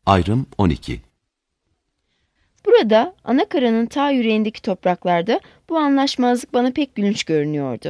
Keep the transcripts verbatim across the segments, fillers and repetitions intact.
Ayrım on iki. Burada Anakara'nın ta yüreğindeki topraklarda bu anlaşmazlık bana pek gülünç görünüyordu.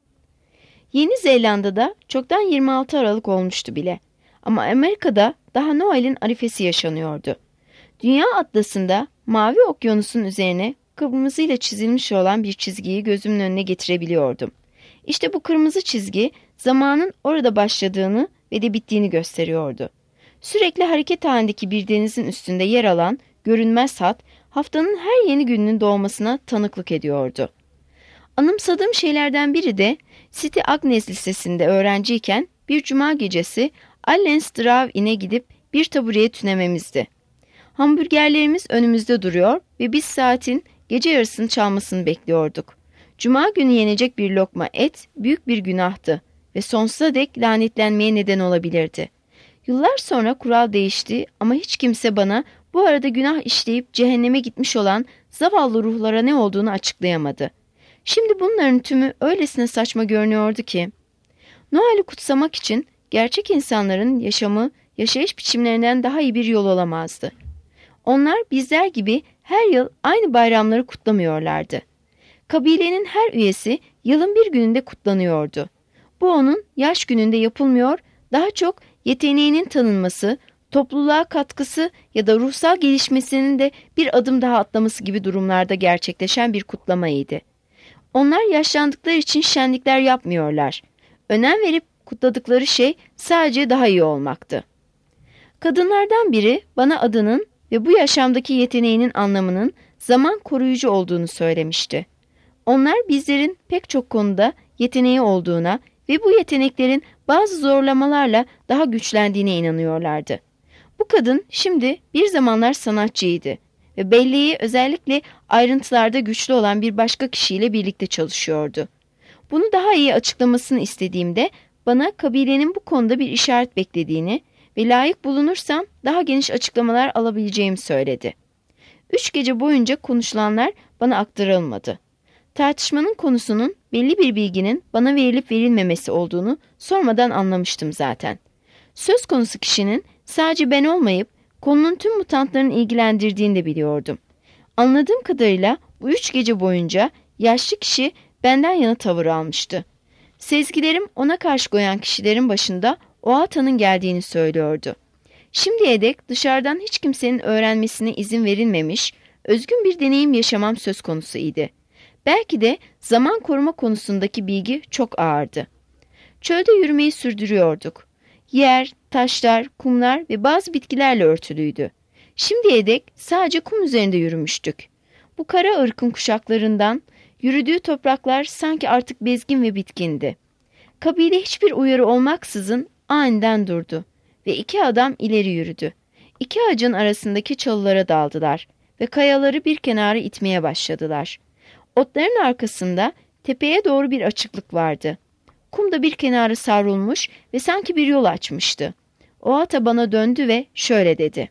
Yeni Zelanda'da çoktan yirmi altı Aralık olmuştu bile. Ama Amerika'da daha Noel'in arifesi yaşanıyordu. Dünya atlasında mavi okyanusun üzerine kırmızıyla çizilmiş olan bir çizgiyi gözümün önüne getirebiliyordum. İşte bu kırmızı çizgi zamanın orada başladığını ve de bittiğini gösteriyordu. Sürekli hareket halindeki bir denizin üstünde yer alan görünmez hat, haftanın her yeni gününün doğmasına tanıklık ediyordu. Anımsadığım şeylerden biri de City Agnes Lisesi'nde öğrenciyken bir cuma gecesi Allens Drive-in'e gidip bir tabureye tünememizdi. Hamburgerlerimiz önümüzde duruyor ve biz saatin gece yarısını çalmasını bekliyorduk. Cuma günü yenecek bir lokma et büyük bir günahtı ve sonsuza dek lanetlenmeye neden olabilirdi. Yıllar sonra kural değişti ama hiç kimse bana bu arada günah işleyip cehenneme gitmiş olan zavallı ruhlara ne olduğunu açıklayamadı. Şimdi bunların tümü öylesine saçma görünüyordu ki. Noel'i kutsamak için gerçek insanların yaşamı, yaşayış biçimlerinden daha iyi bir yol olamazdı. Onlar bizler gibi her yıl aynı bayramları kutlamıyorlardı. Kabilenin her üyesi yılın bir gününde kutlanıyordu. Bu onun yaş gününde yapılmıyor, daha çok yeteneğinin tanınması, topluluğa katkısı ya da ruhsal gelişmesinin de bir adım daha atlaması gibi durumlarda gerçekleşen bir kutlamaydı. Onlar yaşlandıkları için şenlikler yapmıyorlar. Önem verip kutladıkları şey sadece daha iyi olmaktı. Kadınlardan biri bana adının ve bu yaşamdaki yeteneğinin anlamının zaman koruyucu olduğunu söylemişti. Onlar bizlerin pek çok konuda yeteneği olduğuna ve bu yeteneklerin bazı zorlamalarla daha güçlendiğine inanıyorlardı. Bu kadın şimdi bir zamanlar sanatçıydı ve belleği özellikle ayrıntılarda güçlü olan bir başka kişiyle birlikte çalışıyordu. Bunu daha iyi açıklamasını istediğimde bana kabilenin bu konuda bir işaret beklediğini ve layık bulunursam daha geniş açıklamalar alabileceğimi söyledi. Üç gece boyunca konuşulanlar bana aktarılmadı. Tartışmanın konusunun belli bir bilginin bana verilip verilmemesi olduğunu sormadan anlamıştım zaten. Söz konusu kişinin sadece ben olmayıp konunun tüm mutantların ilgilendirdiğini de biliyordum. Anladığım kadarıyla bu üç gece boyunca yaşlı kişi benden yana tavır almıştı. Sezgilerim ona karşı koyan kişilerin başında Oata'nın geldiğini söylüyordu. Şimdiye dek dışarıdan hiç kimsenin öğrenmesine izin verilmemiş, özgün bir deneyim yaşamam söz konusuydu. Belki de zaman koruma konusundaki bilgi çok ağırdı. Çölde yürümeyi sürdürüyorduk. Yer, taşlar, kumlar ve bazı bitkilerle örtülüydü. Şimdiye dek sadece kum üzerinde yürümüştük. Bu kara ırkın kuşaklarından yürüdüğü topraklar sanki artık bezgin ve bitkindi. Kabile hiçbir uyarı olmaksızın aniden durdu ve iki adam ileri yürüdü. İki ağacın arasındaki çalılara daldılar ve kayaları bir kenara itmeye başladılar. Otların arkasında tepeye doğru bir açıklık vardı. Kum da bir kenara savrulmuş ve sanki bir yol açmıştı. Oata bana döndü ve şöyle dedi.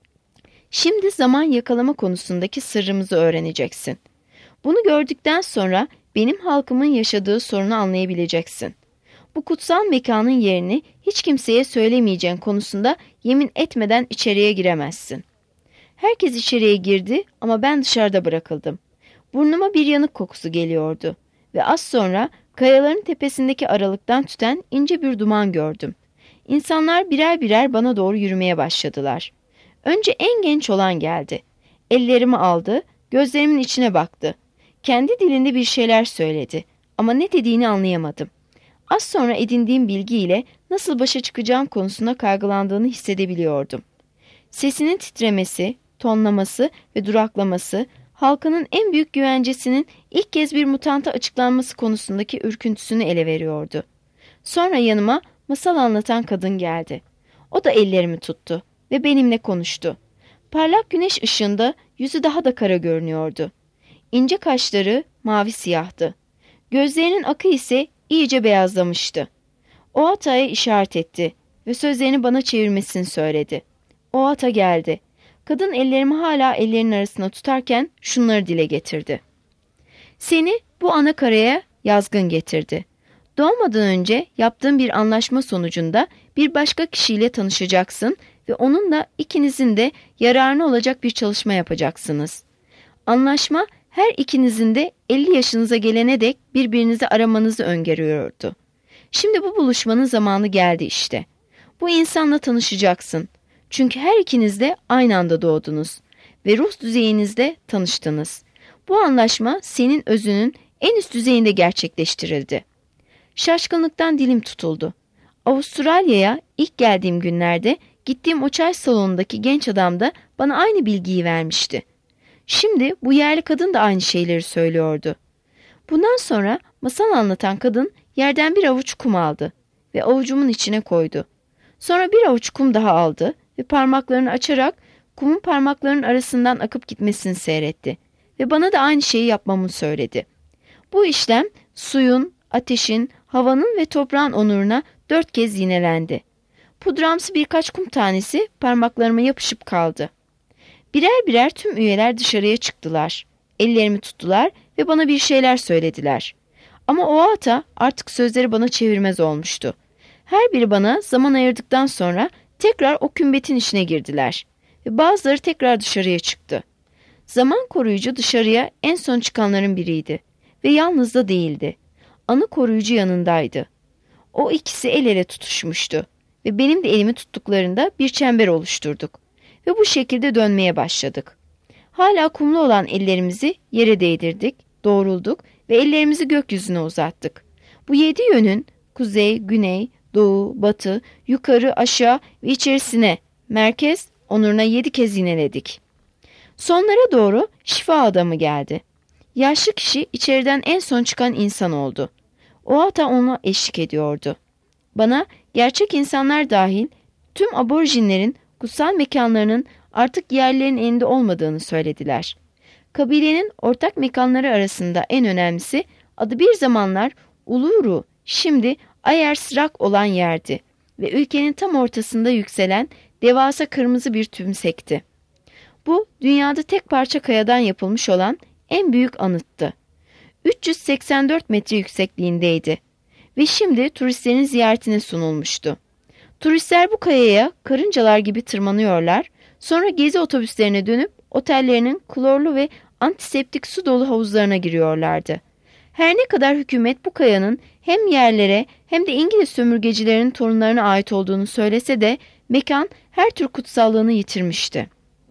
Şimdi zaman yakalama konusundaki sırrımızı öğreneceksin. Bunu gördükten sonra benim halkımın yaşadığı sorunu anlayabileceksin. Bu kutsal mekanın yerini hiç kimseye söylemeyeceğin konusunda yemin etmeden içeriye giremezsin. Herkes içeriye girdi ama ben dışarıda bırakıldım. Burnuma bir yanık kokusu geliyordu ve az sonra kayaların tepesindeki aralıktan tüten ince bir duman gördüm. İnsanlar birer birer bana doğru yürümeye başladılar. Önce en genç olan geldi. Ellerimi aldı, gözlerimin içine baktı. Kendi dilinde bir şeyler söyledi ama ne dediğini anlayamadım. Az sonra edindiğim bilgiyle nasıl başa çıkacağım konusunda kaygılandığını hissedebiliyordum. Sesinin titremesi, tonlaması ve duraklaması, halkının en büyük güvencesinin ilk kez bir mutanta açıklanması konusundaki ürküntüsünü ele veriyordu. Sonra yanıma masal anlatan kadın geldi. O da ellerimi tuttu ve benimle konuştu. Parlak güneş ışığında yüzü daha da kara görünüyordu. İnce kaşları mavi siyahtı. Gözlerinin akı ise iyice beyazlamıştı. Oata'ya işaret etti ve sözlerini bana çevirmesini söyledi. Oata geldi. Kadın ellerimi hala ellerinin arasına tutarken şunları dile getirdi. Seni bu ana karaya yazgın getirdi. Doğmadan önce yaptığın bir anlaşma sonucunda bir başka kişiyle tanışacaksın ve onunla ikinizin de yararına olacak bir çalışma yapacaksınız. Anlaşma her ikinizin de elli yaşınıza gelene dek birbirinizi aramanızı öngörüyordu. Şimdi bu buluşmanın zamanı geldi işte. Bu insanla tanışacaksın. Çünkü her ikiniz de aynı anda doğdunuz ve ruh düzeyinizde tanıştınız. Bu anlaşma senin özünün en üst düzeyinde gerçekleştirildi. Şaşkınlıktan dilim tutuldu. Avustralya'ya ilk geldiğim günlerde gittiğim o çay salonundaki genç adam da bana aynı bilgiyi vermişti. Şimdi bu yerli kadın da aynı şeyleri söylüyordu. Bundan sonra masal anlatan kadın yerden bir avuç kum aldı ve avucumun içine koydu. Sonra bir avuç kum daha aldı ve parmaklarını açarak kumun parmaklarının arasından akıp gitmesini seyretti ve bana da aynı şeyi yapmamı söyledi. Bu işlem suyun, ateşin, havanın ve toprağın onuruna dört kez yinelendi. Pudramsı birkaç kum tanesi parmaklarıma yapışıp kaldı. Birer birer tüm üyeler dışarıya çıktılar. Ellerimi tuttular ve bana bir şeyler söylediler. Ama o ata artık sözleri bana çevirmez olmuştu. Her biri bana zaman ayırdıktan sonra tekrar o kümbetin içine girdiler. Ve bazıları tekrar dışarıya çıktı. Zaman koruyucu dışarıya en son çıkanların biriydi. Ve yalnız da değildi. Anı koruyucu yanındaydı. O ikisi el ele tutuşmuştu. Ve benim de elimi tuttuklarında bir çember oluşturduk. Ve bu şekilde dönmeye başladık. Hala kumlu olan ellerimizi yere değdirdik, doğrulduk ve ellerimizi gökyüzüne uzattık. Bu yedi yönün kuzey, güney, doğu, batı, yukarı, aşağı ve içerisine, merkez, onuruna yedi kez yineledik. Sonlara doğru şifa adamı geldi. Yaşlı kişi içeriden en son çıkan insan oldu. O ata ona eşlik ediyordu. Bana gerçek insanlar dahil tüm aborjinlerin kutsal mekanlarının artık yerlerin elinde olmadığını söylediler. Kabilenin ortak mekanları arasında en önemlisi adı bir zamanlar Uluru, şimdi Ayers Rock olan yerdi ve ülkenin tam ortasında yükselen devasa kırmızı bir tümsekti. Bu dünyada tek parça kayadan yapılmış olan en büyük anıttı. üç yüz seksen dört metre yüksekliğindeydi ve şimdi turistlerin ziyaretine sunulmuştu. Turistler bu kayaya karıncalar gibi tırmanıyorlar, sonra gezi otobüslerine dönüp otellerinin klorlu ve antiseptik su dolu havuzlarına giriyorlardı. Her ne kadar hükümet bu kayanın hem yerlere hem de İngiliz sömürgecilerin torunlarına ait olduğunu söylese de mekan her tür kutsallığını yitirmişti.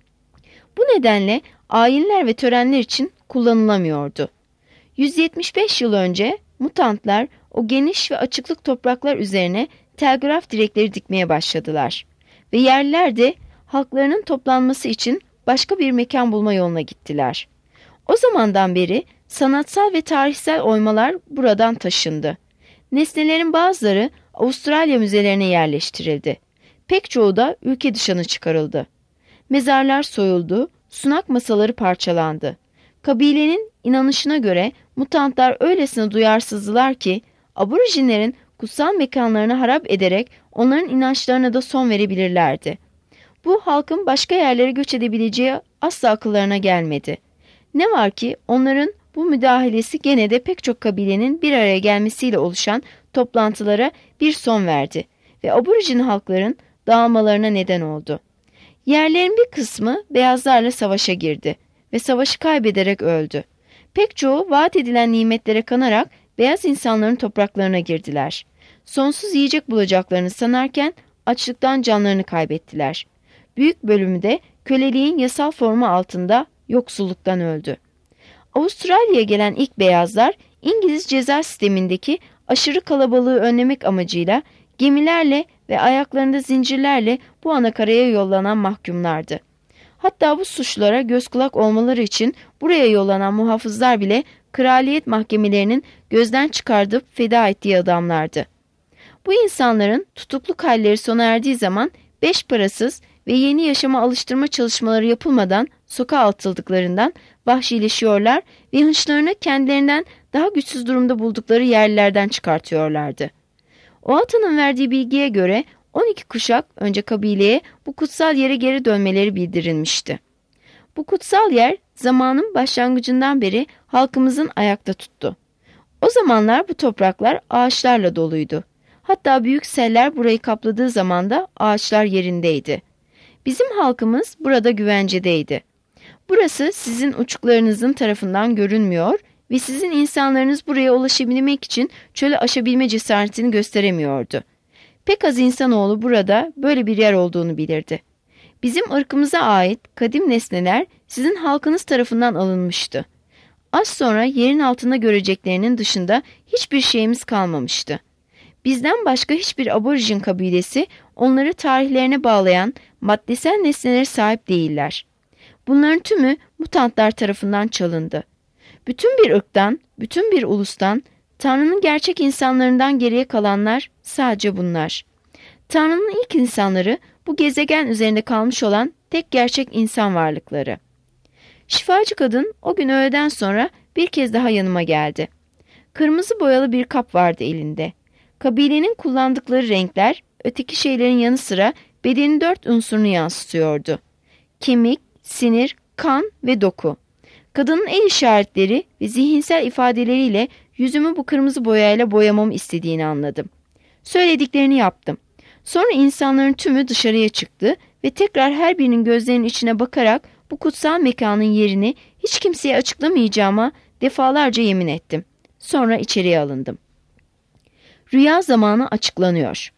Bu nedenle ayinler ve törenler için kullanılamıyordu. yüz yetmiş beş yıl önce mutantlar o geniş ve açıklık topraklar üzerine telgraf direkleri dikmeye başladılar ve yerliler de halklarının toplanması için başka bir mekan bulma yoluna gittiler. O zamandan beri sanatsal ve tarihsel oymalar buradan taşındı. Nesnelerin bazıları Avustralya müzelerine yerleştirildi. Pek çoğu da ülke dışına çıkarıldı. Mezarlar soyuldu, sunak masaları parçalandı. Kabilenin inanışına göre mutantlar öylesine duyarsızdılar ki aborjinlerin kutsal mekanlarını harap ederek onların inançlarına da son verebilirlerdi. Bu halkın başka yerlere göç edebileceği asla akıllarına gelmedi. Ne var ki onların bu müdahalesi gene de pek çok kabilenin bir araya gelmesiyle oluşan toplantılara bir son verdi ve aborjin halkların dağılmalarına neden oldu. Yerlerin bir kısmı beyazlarla savaşa girdi ve savaşı kaybederek öldü. Pek çoğu vaat edilen nimetlere kanarak beyaz insanların topraklarına girdiler. Sonsuz yiyecek bulacaklarını sanarken açlıktan canlarını kaybettiler. Büyük bölümü de köleliğin yasal formu altında yoksulluktan öldü. Avustralya'ya gelen ilk beyazlar İngiliz ceza sistemindeki aşırı kalabalığı önlemek amacıyla gemilerle ve ayaklarında zincirlerle bu anakaraya yollanan mahkumlardı. Hatta bu suçlara göz kulak olmaları için buraya yollanan muhafızlar bile kraliyet mahkemelerinin gözden çıkardıp feda ettiği adamlardı. Bu insanların tutukluk halleri sona erdiği zaman beş parasız ve yeni yaşama alıştırma çalışmaları yapılmadan sokağa atıldıklarından vahşileşiyorlar ve hınçlarını kendilerinden daha güçsüz durumda buldukları yerlilerden çıkartıyorlardı. O atanın verdiği bilgiye göre on iki kuşak önce kabileye bu kutsal yere geri dönmeleri bildirilmişti. Bu kutsal yer zamanın başlangıcından beri halkımızın ayakta tuttu. O zamanlar bu topraklar ağaçlarla doluydu. Hatta büyük seller burayı kapladığı zaman da ağaçlar yerindeydi. Bizim halkımız burada güvencedeydi. Burası sizin uçuklarınızın tarafından görünmüyor ve sizin insanlarınız buraya ulaşabilmek için çölü aşabilme cesaretini gösteremiyordu. Pek az insanoğlu burada böyle bir yer olduğunu bilirdi. Bizim ırkımıza ait kadim nesneler sizin halkınız tarafından alınmıştı. Az sonra yerin altında göreceklerinin dışında hiçbir şeyimiz kalmamıştı. Bizden başka hiçbir aborjin kabilesi onları tarihlerine bağlayan maddesel nesnelere sahip değiller. Bunların tümü mutantlar tarafından çalındı. Bütün bir ırktan, bütün bir ulustan, Tanrı'nın gerçek insanlarından geriye kalanlar sadece bunlar. Tanrı'nın ilk insanları bu gezegen üzerinde kalmış olan tek gerçek insan varlıkları. Şifacı kadın o gün öğleden sonra bir kez daha yanıma geldi. Kırmızı boyalı bir kap vardı elinde. Kabilenin kullandıkları renkler öteki şeylerin yanı sıra bedenin dört unsurunu yansıtıyordu. Kemik, sinir, kan ve doku. Kadının el işaretleri ve zihinsel ifadeleriyle yüzümü bu kırmızı boyayla boyamamı istediğini anladım. Söylediklerini yaptım. Sonra insanların tümü dışarıya çıktı ve tekrar her birinin gözlerinin içine bakarak bu kutsal mekanın yerini hiç kimseye açıklamayacağıma defalarca yemin ettim. Sonra içeriye alındım. Rüya zamanı açıklanıyor.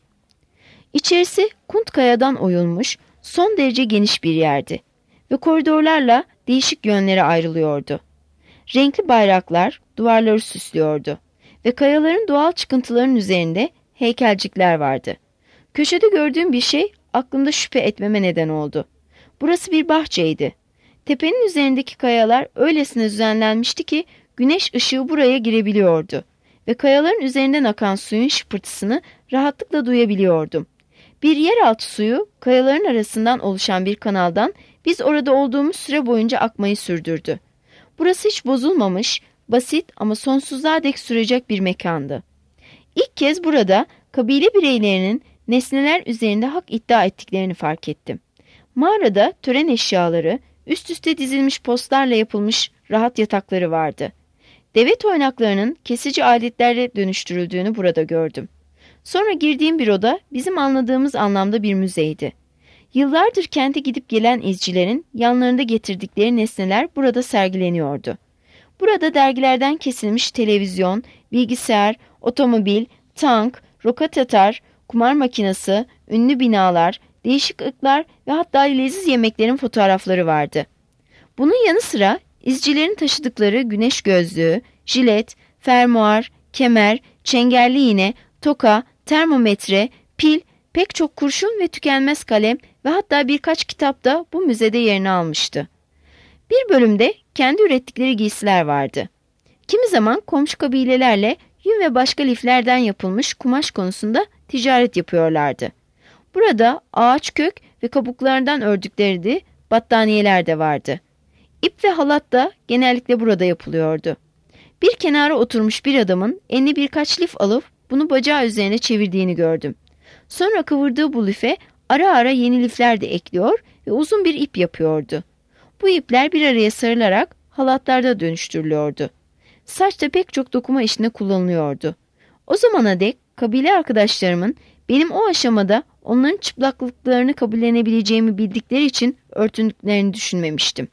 İçerisi kunt kayadan oyulmuş, son derece geniş bir yerdi ve koridorlarla değişik yönlere ayrılıyordu. Renkli bayraklar duvarları süslüyordu ve kayaların doğal çıkıntıların üzerinde heykelcikler vardı. Köşede gördüğüm bir şey aklımda şüphe etmeme neden oldu. Burası bir bahçeydi. Tepenin üzerindeki kayalar öylesine düzenlenmişti ki güneş ışığı buraya girebiliyordu ve kayaların üzerinden akan suyun şıpırtısını rahatlıkla duyabiliyordum. Bir yeraltı suyu kayaların arasından oluşan bir kanaldan biz orada olduğumuz süre boyunca akmayı sürdürdü. Burası hiç bozulmamış, basit ama sonsuzluğa dek sürecek bir mekandı. İlk kez burada kabile bireylerinin nesneler üzerinde hak iddia ettiklerini fark ettim. Mağarada tören eşyaları, üst üste dizilmiş postlarla yapılmış rahat yatakları vardı. Deve toynaklarının kesici aletlerle dönüştürüldüğünü burada gördüm. Sonra girdiğim bir oda bizim anladığımız anlamda bir müzeydi. Yıllardır kente gidip gelen izcilerin yanlarında getirdikleri nesneler burada sergileniyordu. Burada dergilerden kesilmiş televizyon, bilgisayar, otomobil, tank, roket atar, kumar makinesi, ünlü binalar, değişik ırklar ve hatta leziz yemeklerin fotoğrafları vardı. Bunun yanı sıra izcilerin taşıdıkları güneş gözlüğü, jilet, fermuar, kemer, çengelli iğne, toka, termometre, pil, pek çok kurşun ve tükenmez kalem ve hatta birkaç kitap da bu müzede yerini almıştı. Bir bölümde kendi ürettikleri giysiler vardı. Kimi zaman komşu kabilelerle yün ve başka liflerden yapılmış kumaş konusunda ticaret yapıyorlardı. Burada ağaç kök ve kabuklardan ördükleri de battaniyeler de vardı. İp ve halat da genellikle burada yapılıyordu. Bir kenara oturmuş bir adamın eline birkaç lif alıp bunu bacağı üzerine çevirdiğini gördüm. Sonra kıvırdığı bu life ara ara yeni lifler de ekliyor ve uzun bir ip yapıyordu. Bu ipler bir araya sarılarak halatlarda dönüştürülüyordu. Saç da pek çok dokuma işinde kullanılıyordu. O zamana dek kabile arkadaşlarımın benim o aşamada onların çıplaklıklarını kabullenebileceğimi bildikleri için örtündüklerini düşünmemiştim.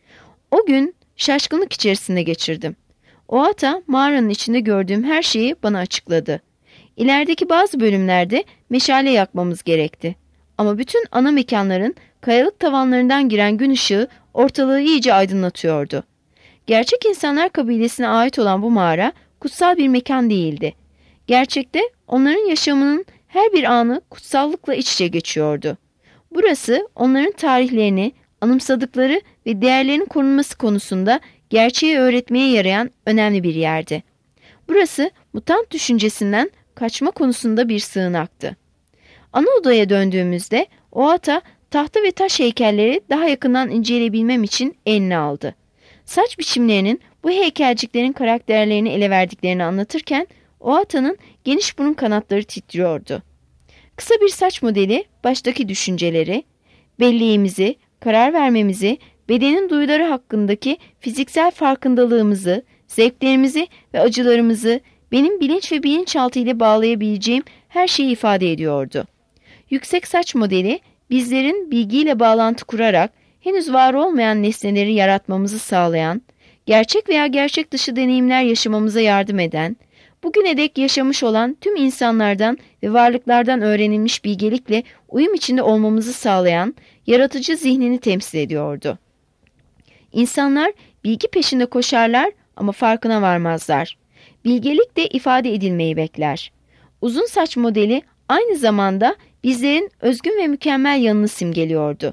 O gün şaşkınlık içerisinde geçirdim. O ata mağaranın içinde gördüğüm her şeyi bana açıkladı. İlerideki bazı bölümlerde meşale yakmamız gerekti. Ama bütün ana mekanların kayalık tavanlarından giren gün ışığı ortalığı iyice aydınlatıyordu. Gerçek insanlar kabilesine ait olan bu mağara kutsal bir mekan değildi. Gerçekte onların yaşamının her bir anı kutsallıkla iç içe geçiyordu. Burası onların tarihlerini, anımsadıkları ve değerlerinin korunması konusunda gerçeği öğretmeye yarayan önemli bir yerdi. Burası mutant düşüncesinden kaçma konusunda bir sığınaktı. Ana odaya döndüğümüzde o ata tahta ve taş heykelleri daha yakından inceleyebilmem için eline aldı. Saç biçimlerinin bu heykelciklerin karakterlerini ele verdiklerini anlatırken o atanın geniş burun kanatları titriyordu. Kısa bir saç modeli baştaki düşünceleri, belleğimizi, karar vermemizi, bedenin duyuları hakkındaki fiziksel farkındalığımızı, zevklerimizi ve acılarımızı benim bilinç ve bilinçaltı ile bağlayabileceğim her şeyi ifade ediyordu. Yüksek saç modeli bizlerin bilgiyle bağlantı kurarak henüz var olmayan nesneleri yaratmamızı sağlayan, gerçek veya gerçek dışı deneyimler yaşamamıza yardım eden, bugüne dek yaşamış olan tüm insanlardan ve varlıklardan öğrenilmiş bilgelikle uyum içinde olmamızı sağlayan yaratıcı zihnini temsil ediyordu. İnsanlar bilgi peşinde koşarlar ama farkına varmazlar. Bilgelik de ifade edilmeyi bekler. Uzun saç modeli aynı zamanda bizlerin özgün ve mükemmel yanını simgeliyordu.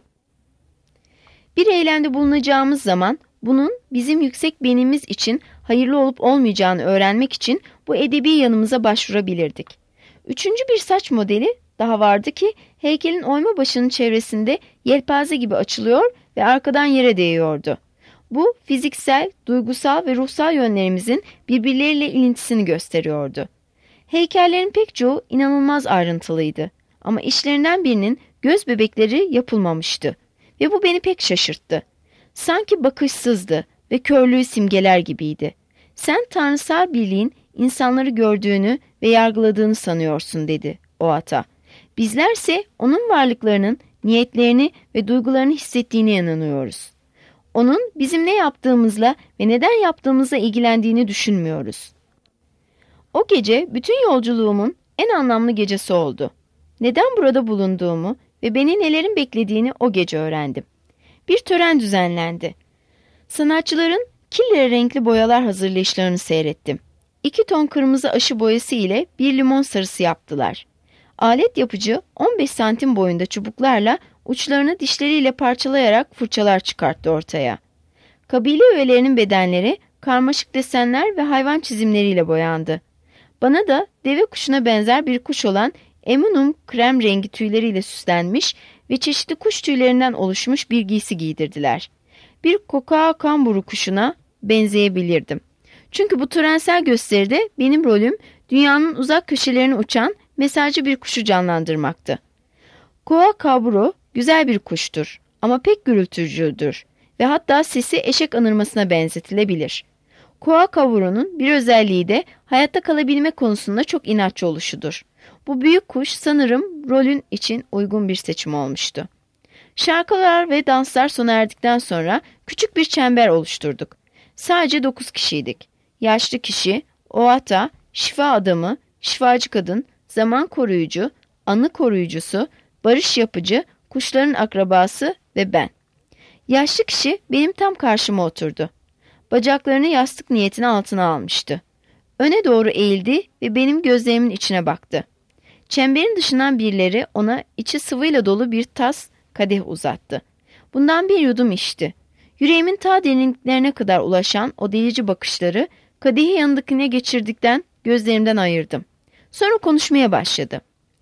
Bir eylemde bulunacağımız zaman bunun bizim yüksek benimiz için hayırlı olup olmayacağını öğrenmek için bu edebi yanımıza başvurabilirdik. Üçüncü bir saç modeli daha vardı ki heykelin oyma başının çevresinde yelpaze gibi açılıyor ve arkadan yere değiyordu. Bu fiziksel, duygusal ve ruhsal yönlerimizin birbirleriyle ilintisini gösteriyordu. Heykellerin pek çoğu inanılmaz ayrıntılıydı ama işlerinden birinin göz bebekleri yapılmamıştı ve bu beni pek şaşırttı. Sanki bakışsızdı ve körlüğü simgeler gibiydi. Sen tanrısal birliğin insanları gördüğünü ve yargıladığını sanıyorsun dedi o ata. Bizlerse onun varlıklarının niyetlerini ve duygularını hissettiğine inanıyoruz. Onun bizim ne yaptığımızla ve neden yaptığımızla ilgilendiğini düşünmüyoruz. O gece bütün yolculuğumun en anlamlı gecesi oldu. Neden burada bulunduğumu ve beni nelerin beklediğini o gece öğrendim. Bir tören düzenlendi. Sanatçıların kille renkli boyalar hazırlayışlarını seyrettim. İki ton kırmızı aşı boyası ile bir limon sarısı yaptılar. Alet yapıcı on beş santim boyunda çubuklarla uçlarını dişleriyle parçalayarak fırçalar çıkarttı ortaya. Kabile üyelerinin bedenleri karmaşık desenler ve hayvan çizimleriyle boyandı. Bana da deve kuşuna benzer bir kuş olan emunum krem rengi tüyleriyle süslenmiş ve çeşitli kuş tüylerinden oluşmuş bir giysi giydirdiler. Bir kokaa kamburu kuşuna benzeyebilirdim. Çünkü bu törensel gösteride benim rolüm dünyanın uzak köşelerine uçan mesajcı bir kuşu canlandırmaktı. Koa kamburu güzel bir kuştur ama pek gürültücüdür ve hatta sesi eşek anırmasına benzetilebilir. Koa kavurunun bir özelliği de hayatta kalabilme konusunda çok inatçı oluşudur. Bu büyük kuş sanırım rolün için uygun bir seçim olmuştu. Şarkılar ve danslar sona erdikten sonra küçük bir çember oluşturduk. Sadece dokuz kişiydik. Yaşlı kişi, oata, şifa adamı, şifacı kadın, zaman koruyucu, anı koruyucusu, barış yapıcı, kuşların akrabası ve ben. Yaşlı kişi benim tam karşıma oturdu. Bacaklarını yastık niyetine altına almıştı. Öne doğru eğildi ve benim gözlerimin içine baktı. Çemberin dışından birileri ona içi sıvıyla dolu bir tas kadeh uzattı. Bundan bir yudum içti. Yüreğimin ta derinliklerine kadar ulaşan o delici bakışları kadehi yanındakine geçirdikten gözlerimden ayırdım. Sonra konuşmaya başladı.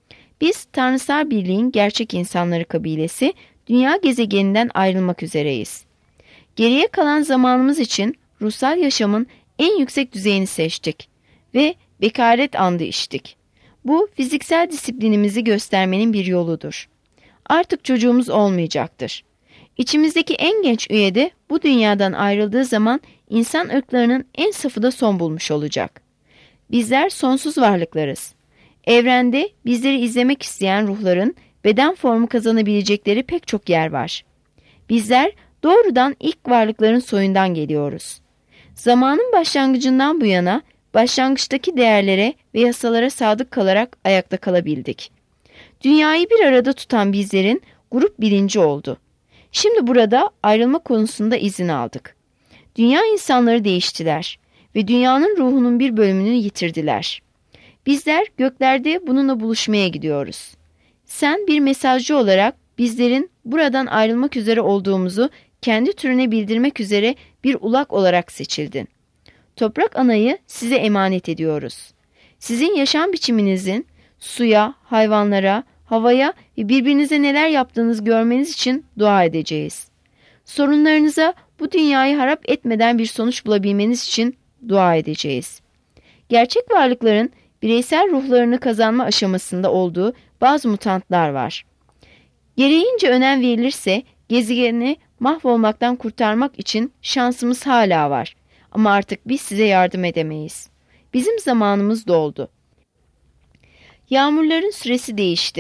Biz tanrısal birliğin gerçek insanları kabilesi dünya gezegeninden ayrılmak üzereyiz. Geriye kalan zamanımız için ruhsal yaşamın en yüksek düzeyini seçtik ve bekaret andı içtik. Bu fiziksel disiplinimizi göstermenin bir yoludur. Artık çocuğumuz olmayacaktır. İçimizdeki en genç üye de bu dünyadan ayrıldığı zaman insan ırklarının en safı da son bulmuş olacak. Bizler sonsuz varlıklarız. Evrende bizleri izlemek isteyen ruhların beden formu kazanabilecekleri pek çok yer var. Bizler doğrudan ilk varlıkların soyundan geliyoruz. Zamanın başlangıcından bu yana başlangıçtaki değerlere ve yasalara sadık kalarak ayakta kalabildik. Dünyayı bir arada tutan bizlerin grup bilinci oldu. Şimdi burada ayrılma konusunda izin aldık. Dünya insanları değiştiler ve dünyanın ruhunun bir bölümünü yitirdiler. Bizler göklerde bununla buluşmaya gidiyoruz. Sen bir mesajcı olarak bizlerin buradan ayrılmak üzere olduğumuzu kendi türüne bildirmek üzere bir ulak olarak seçildin. Toprak anayı size emanet ediyoruz. Sizin yaşam biçiminizin suya, hayvanlara, havaya ve birbirinize neler yaptığınızı görmeniz için dua edeceğiz. Sorunlarınıza bu dünyayı harap etmeden bir sonuç bulabilmeniz için dua edeceğiz. Gerçek varlıkların bireysel ruhlarını kazanma aşamasında olduğu bazı mutantlar var. Gereğince önem verilirse gezegeni mahvolmaktan kurtarmak için şansımız hala var. Ama artık biz size yardım edemeyiz. Bizim zamanımız doldu. Yağmurların süresi değişti.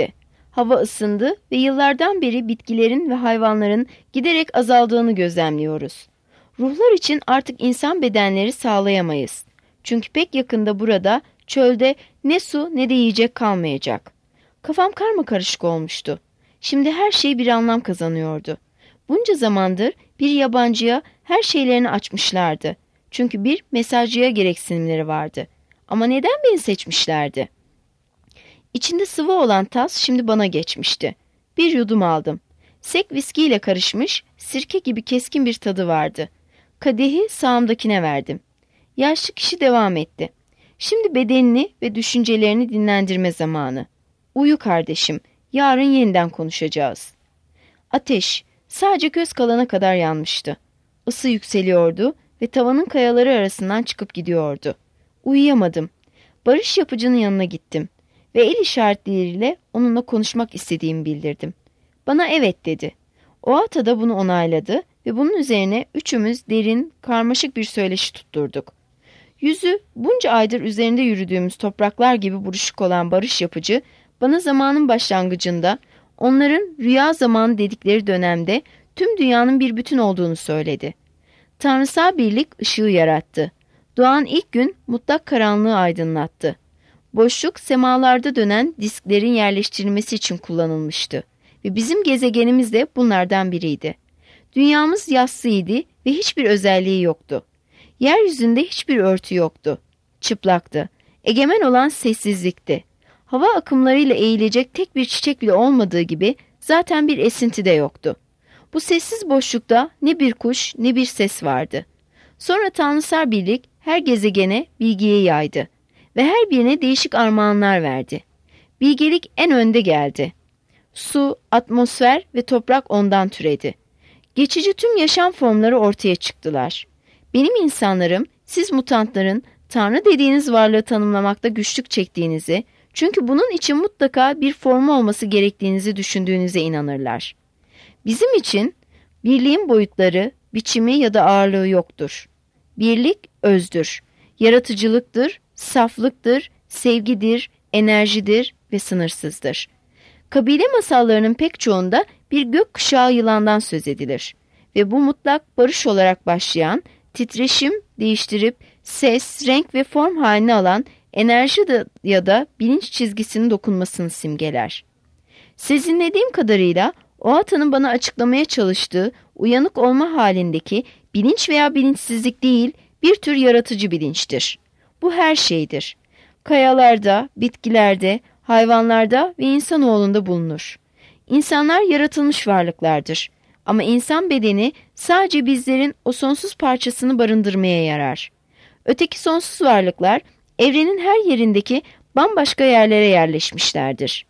Hava ısındı ve yıllardan beri bitkilerin ve hayvanların giderek azaldığını gözlemliyoruz. Ruhlar için artık insan bedenleri sağlayamayız. Çünkü pek yakında burada, çölde ne su ne de yiyecek kalmayacak. Kafam karmakarışık olmuştu. Şimdi her şey bir anlam kazanıyordu. Bunca zamandır bir yabancıya her şeylerini açmışlardı. Çünkü bir mesajcıya gereksinimleri vardı. Ama neden beni seçmişlerdi? İçinde sıvı olan tas şimdi bana geçmişti. Bir yudum aldım. Sek viskiyle karışmış, sirke gibi keskin bir tadı vardı. Kadehi sağımdakine verdim. Yaşlı kişi devam etti. Şimdi bedenini ve düşüncelerini dinlendirme zamanı. Uyu kardeşim, yarın yeniden konuşacağız. Ateş, sadece göz kalana kadar yanmıştı. Isı yükseliyordu ve tavanın kayaları arasından çıkıp gidiyordu. Uyuyamadım. Barış yapıcının yanına gittim ve el işaretleriyle onunla konuşmak istediğimi bildirdim. Bana evet dedi. Oata da bunu onayladı ve bunun üzerine üçümüz derin, karmaşık bir söyleşi tutturduk. Yüzü bunca aydır üzerinde yürüdüğümüz topraklar gibi buruşuk olan barış yapıcı, bana zamanın başlangıcında, onların rüya zamanı dedikleri dönemde tüm dünyanın bir bütün olduğunu söyledi. Tanrısal birlik ışığı yarattı. Doğan ilk gün mutlak karanlığı aydınlattı. Boşluk semalarda dönen disklerin yerleştirilmesi için kullanılmıştı. Ve bizim gezegenimiz de bunlardan biriydi. Dünyamız yassıydı ve hiçbir özelliği yoktu. Yeryüzünde hiçbir örtü yoktu. Çıplaktı. Egemen olan sessizlikti. Hava akımlarıyla eğilecek tek bir çiçek bile olmadığı gibi zaten bir esinti de yoktu. Bu sessiz boşlukta ne bir kuş ne bir ses vardı. Sonra tanrısal birlik her gezegene bilgiyi yaydı ve her birine değişik armağanlar verdi. Bilgelik en önde geldi. Su, atmosfer ve toprak ondan türedi. Geçici tüm yaşam formları ortaya çıktılar. Benim insanlarım, siz mutantların Tanrı dediğiniz varlığı tanımlamakta güçlük çektiğinizi, çünkü bunun için mutlaka bir formu olması gerektiğinizi düşündüğünüze inanırlar. Bizim için birliğin boyutları, biçimi ya da ağırlığı yoktur. Birlik özdür, yaratıcılıktır, saflıktır, sevgidir, enerjidir ve sınırsızdır. Kabile masallarının pek çoğunda bir gökkuşağı yılandan söz edilir ve bu mutlak barış olarak başlayan, titreşim değiştirip ses, renk ve form haline alan enerji de, ya da bilinç çizgisinin dokunmasını simgeler. Sezinlediğim kadarıyla Oata'nın bana açıklamaya çalıştığı uyanık olma halindeki bilinç veya bilinçsizlik değil, bir tür yaratıcı bilinçtir. Bu her şeydir. Kayalarda, bitkilerde, hayvanlarda ve insanoğlunda bulunur. İnsanlar yaratılmış varlıklardır. Ama insan bedeni sadece bizlerin o sonsuz parçasını barındırmaya yarar. Öteki sonsuz varlıklar evrenin her yerindeki bambaşka yerlere yerleşmişlerdir.